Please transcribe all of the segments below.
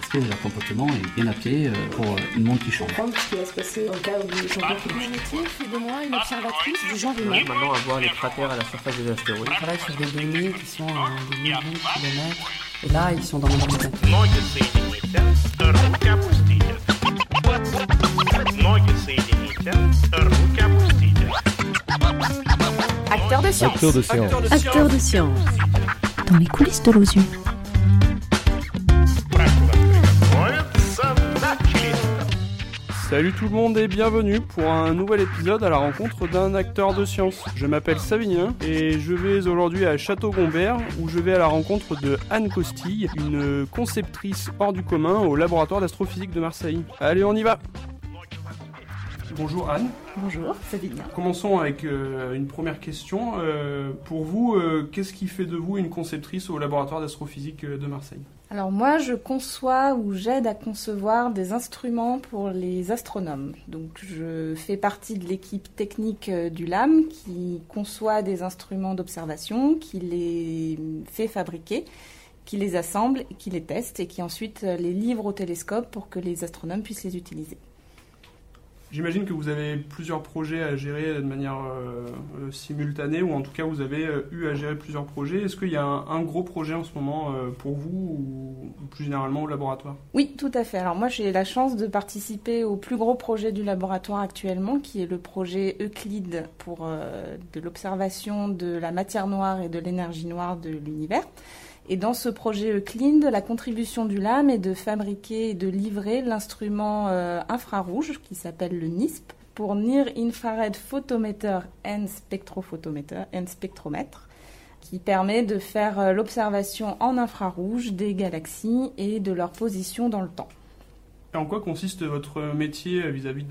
anticiper leur comportement et bien appeler pour une monde qui change. Comprendre ce qui va se passer dans le cadre du changement climatique. Mon métier fait de moi une observatrice du genre humain. Maintenant, à voir les cratères à la surface des astéroïdes. Je travaille sur des données qui sont à des millions de kilomètres. Et là, ils sont dans mon ordinateur. Acteur de science. Acteur de science. Acteur de science. Dans les coulisses de l'OSU. Salut tout le monde et bienvenue pour un nouvel épisode à la rencontre d'un acteur de science. Je m'appelle Savinien et je vais aujourd'hui à Château-Gombert où je vais à la rencontre de Anne Costille, une conceptrice hors du commun au laboratoire d'astrophysique de Marseille. Allez, on y va! Bonjour Anne. Bonjour, Savinien. Commençons avec une première question. Pour vous, qu'est-ce qui fait de vous une conceptrice au laboratoire d'astrophysique de Marseille ? Alors moi, je conçois ou j'aide à concevoir des instruments pour les astronomes. Donc je fais partie de l'équipe technique du LAM qui conçoit des instruments d'observation, qui les fait fabriquer, qui les assemble, qui les teste et qui ensuite les livre au télescope pour que les astronomes puissent les utiliser. J'imagine que vous avez plusieurs projets à gérer de manière simultanée, ou en tout cas vous avez eu à gérer plusieurs projets. Est-ce qu'il y a un gros projet en ce moment pour vous, ou plus généralement au laboratoire ? Oui, tout à fait. Alors moi j'ai la chance de participer au plus gros projet du laboratoire actuellement, qui est le projet Euclide pour de l'observation de la matière noire et de l'énergie noire de l'univers. Et dans ce projet Euclide, la contribution du LAM est de fabriquer et de livrer l'instrument infrarouge qui s'appelle le NISP pour Near Infrared Photometer and Spectromètre, qui permet de faire l'observation en infrarouge des galaxies et de leur position dans le temps. Et en quoi consiste votre métier vis-à-vis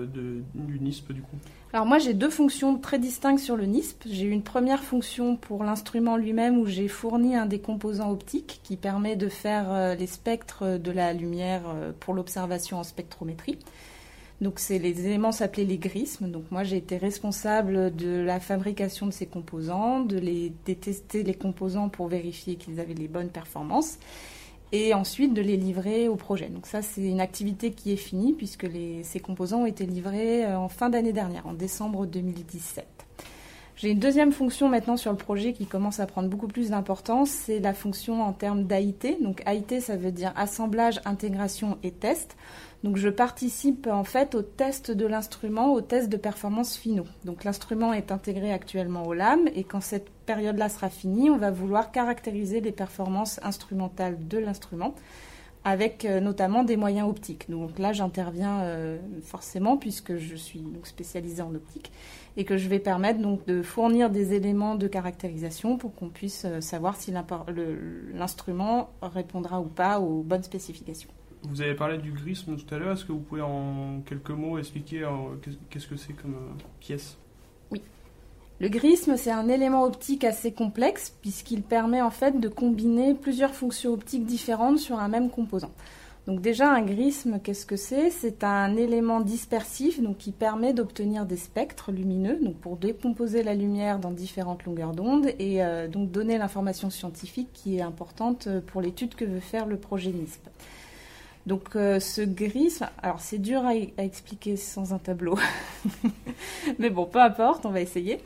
du NISP du coup ? Alors moi j'ai deux fonctions très distinctes sur le NISP. J'ai une première fonction pour l'instrument lui-même où j'ai fourni un des composants optiques qui permet de faire les spectres de la lumière pour l'observation en spectrométrie. Donc les éléments s'appelaient les grismes. Donc moi j'ai été responsable de la fabrication de ces composants, de tester les composants pour vérifier qu'ils avaient les bonnes performances. Et ensuite de les livrer au projet. Donc ça, c'est une activité qui est finie puisque ces composants ont été livrés en fin d'année dernière, en décembre 2017. J'ai une deuxième fonction maintenant sur le projet qui commence à prendre beaucoup plus d'importance, c'est la fonction en termes d'AIT. Donc AIT, ça veut dire assemblage, intégration et test. Donc je participe en fait au test de l'instrument, au test de performance finaux. Donc l'instrument est intégré actuellement au LAM et quand cette période-là sera finie, on va vouloir caractériser les performances instrumentales de l'instrument avec notamment des moyens optiques. Donc là j'interviens forcément puisque je suis donc spécialisée en optique et que je vais permettre donc de fournir des éléments de caractérisation pour qu'on puisse savoir si l'instrument répondra ou pas aux bonnes spécifications. Vous avez parlé du grisme tout à l'heure, est-ce que vous pouvez en quelques mots expliquer qu'est-ce que c'est comme pièce ? Oui. Le grisme, c'est un élément optique assez complexe puisqu'il permet en fait de combiner plusieurs fonctions optiques différentes sur un même composant. Donc déjà, un grisme, qu'est-ce que c'est ? C'est un élément dispersif donc, qui permet d'obtenir des spectres lumineux donc pour décomposer la lumière dans différentes longueurs d'onde et donc donner l'information scientifique qui est importante pour l'étude que veut faire le projet NISP. Donc ce grisme, alors c'est dur à expliquer sans un tableau, mais bon, peu importe, on va essayer.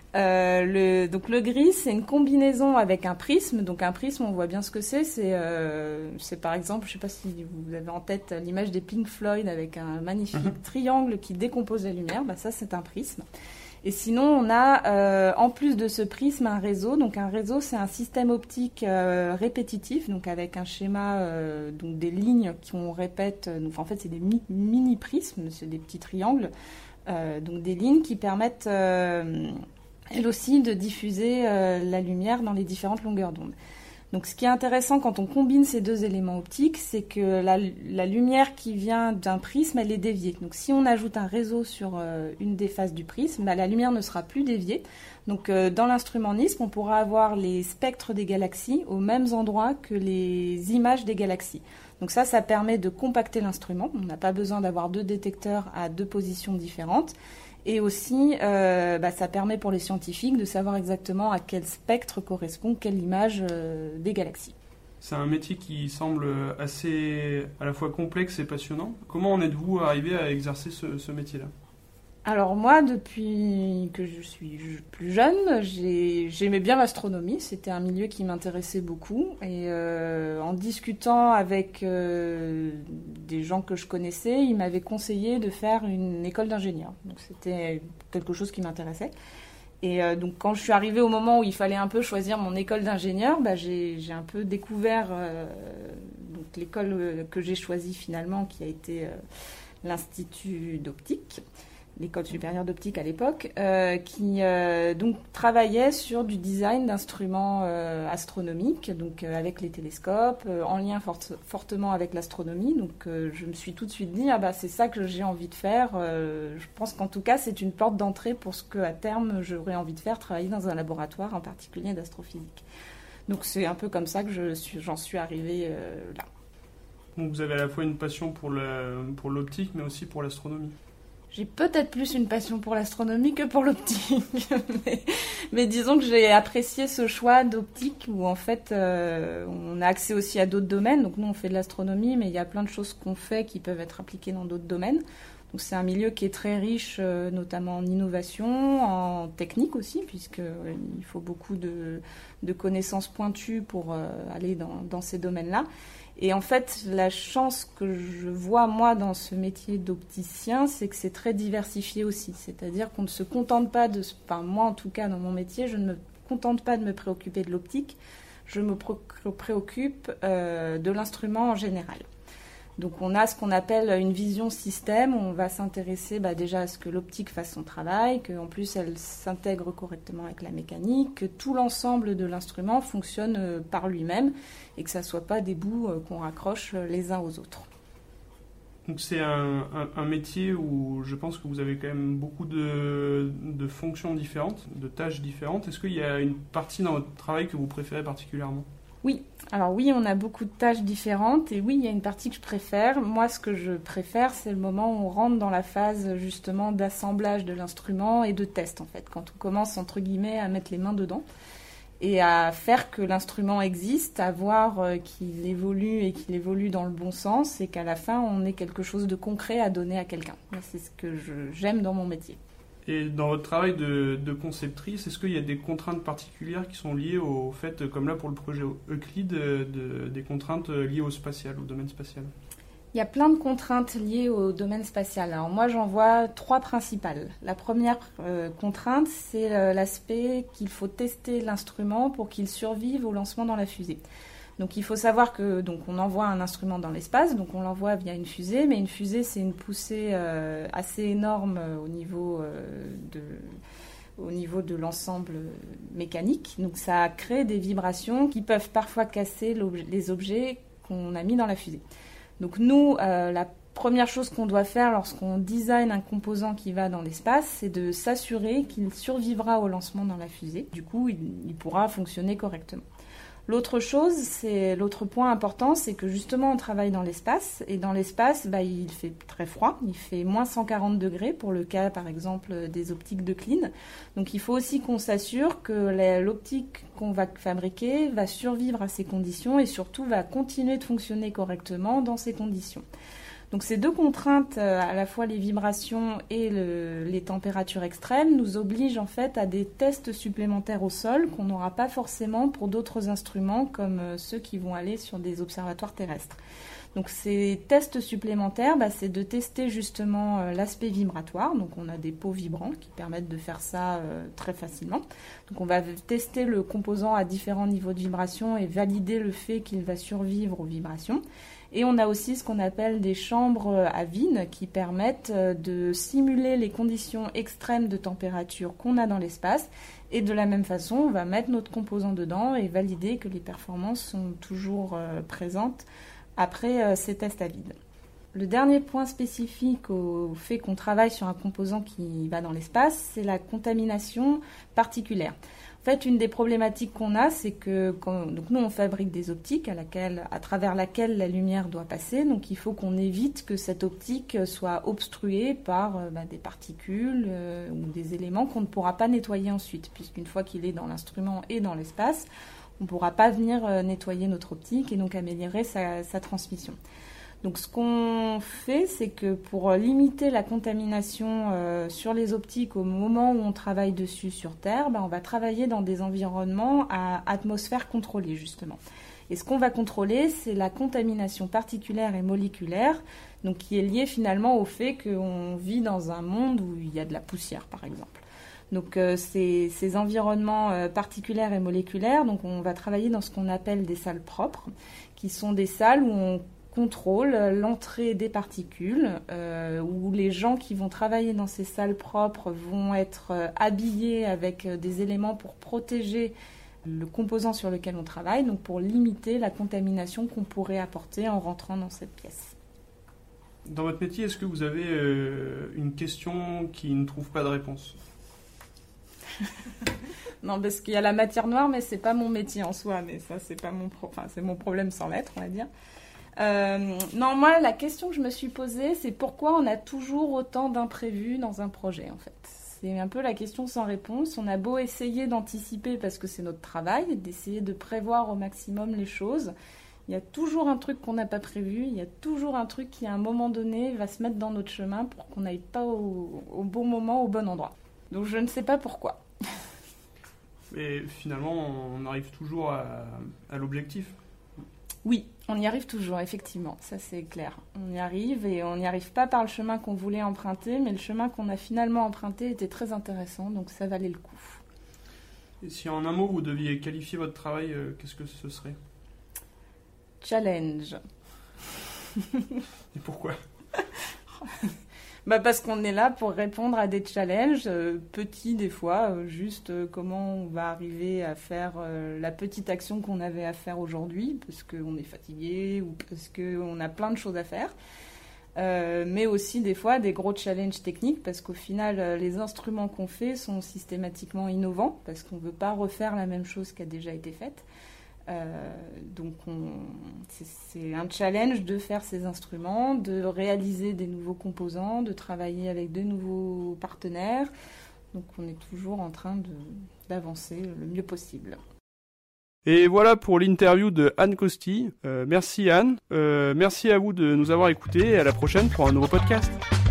Donc le gris, c'est une combinaison avec un prisme. Donc un prisme, on voit bien ce que c'est. C'est par exemple, je ne sais pas si vous avez en tête l'image des Pink Floyd avec un magnifique triangle qui décompose la lumière. Bah, ça, c'est un prisme. Et sinon, on a, en plus de ce prisme, un réseau. Donc un réseau, c'est un système optique répétitif, donc avec un schéma, donc des lignes qu'on répète. Donc en fait, c'est des mini-prismes, c'est des petits triangles. Donc des lignes qui permettent, elles aussi, de diffuser la lumière dans les différentes longueurs d'onde. Donc ce qui est intéressant quand on combine ces deux éléments optiques, c'est que la lumière qui vient d'un prisme, elle est déviée. Donc si on ajoute un réseau sur une des faces du prisme, la lumière ne sera plus déviée. Donc dans l'instrument NISP, on pourra avoir les spectres des galaxies aux mêmes endroits que les images des galaxies. Donc ça permet de compacter l'instrument. On n'a pas besoin d'avoir deux détecteurs à deux positions différentes. Et aussi, ça permet pour les scientifiques de savoir exactement à quel spectre correspond quelle image des galaxies. C'est un métier qui semble assez à la fois complexe et passionnant. Comment en êtes-vous arrivé à exercer ce métier-là ? Alors moi, depuis que je suis plus jeune, j'aimais bien l'astronomie. C'était un milieu qui m'intéressait beaucoup. Et en discutant avec des gens que je connaissais, ils m'avaient conseillé de faire une école d'ingénieur. Donc c'était quelque chose qui m'intéressait. Et donc quand je suis arrivée au moment où il fallait un peu choisir mon école d'ingénieur, j'ai un peu découvert donc l'école que j'ai choisie finalement, qui a été l'Institut d'optique. L'école supérieure d'optique à l'époque, qui donc travaillait sur du design d'instruments astronomiques, donc avec les télescopes, en lien fortement avec l'astronomie. Donc je me suis tout de suite dit, c'est ça que j'ai envie de faire. Je pense qu'en tout cas, c'est une porte d'entrée pour ce qu'à terme, j'aurais envie de faire, travailler dans un laboratoire, en particulier d'astrophysique. Donc c'est un peu comme ça que j'en suis arrivée là. Donc vous avez à la fois une passion pour l'optique, mais aussi pour l'astronomie. J'ai peut-être plus une passion pour l'astronomie que pour l'optique, mais disons que j'ai apprécié ce choix d'optique où en fait on a accès aussi à d'autres domaines. Donc nous on fait de l'astronomie, mais il y a plein de choses qu'on fait qui peuvent être appliquées dans d'autres domaines. Donc c'est un milieu qui est très riche, notamment en innovation, en technique aussi, puisqu'il faut beaucoup de connaissances pointues pour aller dans ces domaines-là. Et en fait, la chance que je vois, moi, dans ce métier d'opticien, c'est que c'est très diversifié aussi. C'est-à-dire qu'on ne se contente pas moi, en tout cas, dans mon métier, je ne me contente pas de me préoccuper de l'optique. Je me préoccupe de l'instrument en général. Donc, on a ce qu'on appelle une vision système, où on va s'intéresser déjà à ce que l'optique fasse son travail, qu'en plus, elle s'intègre correctement avec la mécanique, que tout l'ensemble de l'instrument fonctionne par lui-même, et que ça ne soit pas des bouts qu'on raccroche les uns aux autres. Donc c'est un métier où je pense que vous avez quand même beaucoup de fonctions différentes, de tâches différentes. Est-ce qu'il y a une partie dans votre travail que vous préférez particulièrement ? Oui, alors oui, on a beaucoup de tâches différentes et oui, il y a une partie que je préfère. Moi, ce que je préfère, c'est le moment où on rentre dans la phase justement d'assemblage de l'instrument et de test en fait, quand on commence entre guillemets à mettre les mains dedans et à faire que l'instrument existe, à voir qu'il évolue et qu'il évolue dans le bon sens et qu'à la fin, on ait quelque chose de concret à donner à quelqu'un. C'est ce que j'aime dans mon métier. Et dans votre travail de conceptrice, est-ce qu'il y a des contraintes particulières qui sont liées au fait, comme là pour le projet Euclide, des contraintes liées au spatial, au domaine spatial ? Il y a plein de contraintes liées au domaine spatial. Alors moi, j'en vois 3 principales. La première contrainte, c'est l'aspect qu'il faut tester l'instrument pour qu'il survive au lancement dans la fusée. Donc il faut savoir que on envoie un instrument dans l'espace, donc on l'envoie via une fusée, mais une fusée c'est une poussée assez énorme au niveau de l'ensemble mécanique. Donc ça crée des vibrations qui peuvent parfois casser les objets qu'on a mis dans la fusée. Donc nous, la première chose qu'on doit faire lorsqu'on design un composant qui va dans l'espace, c'est de s'assurer qu'il survivra au lancement dans la fusée. Du coup, il pourra fonctionner correctement. L'autre point important, c'est que justement on travaille dans l'espace, et dans l'espace, il fait très froid, il fait moins 140 degrés pour le cas par exemple des optiques d'Euclide. Donc il faut aussi qu'on s'assure que l'optique qu'on va fabriquer va survivre à ces conditions et surtout va continuer de fonctionner correctement dans ces conditions. Donc ces 2 contraintes, à la fois les vibrations et les températures extrêmes, nous obligent en fait à des tests supplémentaires au sol qu'on n'aura pas forcément pour d'autres instruments comme ceux qui vont aller sur des observatoires terrestres. Donc ces tests supplémentaires, c'est de tester justement l'aspect vibratoire. Donc on a des pots vibrants qui permettent de faire ça très facilement. Donc on va tester le composant à différents niveaux de vibration et valider le fait qu'il va survivre aux vibrations. Et on a aussi ce qu'on appelle des chambres à vide qui permettent de simuler les conditions extrêmes de température qu'on a dans l'espace. Et de la même façon, on va mettre notre composant dedans et valider que les performances sont toujours présentes après ces tests à vide. Le dernier point spécifique au fait qu'on travaille sur un composant qui va dans l'espace, c'est la contamination particulaire. En fait, une des problématiques qu'on a, c'est que nous, on fabrique des optiques à travers laquelle la lumière doit passer. Donc, il faut qu'on évite que cette optique soit obstruée par des particules ou des éléments qu'on ne pourra pas nettoyer ensuite, puisqu'une fois qu'il est dans l'instrument et dans l'espace, On ne pourra pas venir nettoyer notre optique et donc améliorer sa transmission. Donc ce qu'on fait, c'est que pour limiter la contamination sur les optiques au moment où on travaille dessus sur Terre, on va travailler dans des environnements à atmosphère contrôlée justement. Et ce qu'on va contrôler, c'est la contamination particulière et moléculaire, donc qui est liée finalement au fait qu'on vit dans un monde où il y a de la poussière par exemple. Donc ces environnements particuliers et moléculaires, donc on va travailler dans ce qu'on appelle des salles propres, qui sont des salles où on contrôle l'entrée des particules, où les gens qui vont travailler dans ces salles propres vont être habillés avec des éléments pour protéger le composant sur lequel on travaille, donc pour limiter la contamination qu'on pourrait apporter en rentrant dans cette pièce. Dans votre métier, est-ce que vous avez une question qui ne trouve pas de réponse ? Non, parce qu'il y a la matière noire, mais c'est pas mon métier en soi, mais ça c'est pas c'est mon problème sans l'être, on va dire. Non, moi, la question que je me suis posée, c'est pourquoi on a toujours autant d'imprévus dans un projet, en fait. C'est un peu la question sans réponse. On a beau essayer d'anticiper, parce que c'est notre travail, d'essayer de prévoir au maximum les choses. Il y a toujours un truc qu'on n'a pas prévu, il y a toujours un truc qui, à un moment donné, va se mettre dans notre chemin pour qu'on n'aille pas au bon moment, au bon endroit. Donc, je ne sais pas pourquoi. Mais finalement, on arrive toujours à l'objectif. Oui, on y arrive toujours, effectivement, ça c'est clair. On y arrive et on n'y arrive pas par le chemin qu'on voulait emprunter, mais le chemin qu'on a finalement emprunté était très intéressant, donc ça valait le coup. Et si en un mot vous deviez qualifier votre travail, qu'est-ce que ce serait ? Challenge. Et pourquoi ? Parce qu'on est là pour répondre à des challenges, petits des fois, juste comment on va arriver à faire la petite action qu'on avait à faire aujourd'hui, parce qu'on est fatigué ou parce qu'on a plein de choses à faire. Mais aussi des fois des gros challenges techniques, parce qu'au final, les instruments qu'on fait sont systématiquement innovants, parce qu'on ne veut pas refaire la même chose qui a déjà été faite. Donc c'est un challenge de faire ces instruments, de réaliser des nouveaux composants, de travailler avec de nouveaux partenaires. Donc on est toujours en train d'avancer le mieux possible. Et voilà pour l'interview de Anne Costi. Merci Anne, merci à vous de nous avoir écoutés et à la prochaine pour un nouveau podcast.